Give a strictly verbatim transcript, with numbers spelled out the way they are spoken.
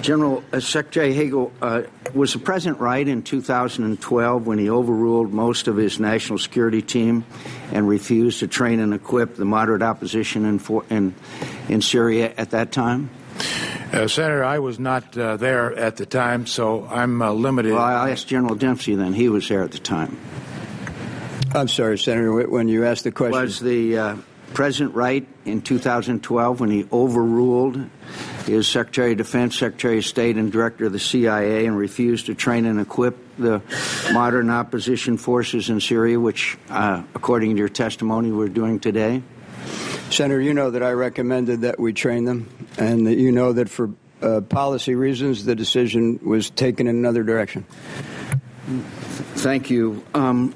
General uh, Secretary Hagel, uh, was the president right in two thousand twelve when he overruled most of his national security team and refused to train and equip the moderate opposition in for, in, in Syria at that time? Uh, Senator, I was not uh, there at the time, so I'm uh, limited. Well, I'll ask General Dempsey then. He was there at the time. I'm sorry, Senator, when you asked the question. Was the uh, president right in two thousand twelve when he overruled his Secretary of Defense, Secretary of State, and Director of the C I A and refused to train and equip the modern opposition forces in Syria, which, uh, according to your testimony, we're doing today? Senator, you know that I recommended that we train them, and that you know that for uh, policy reasons, the decision was taken in another direction. Thank you. Um,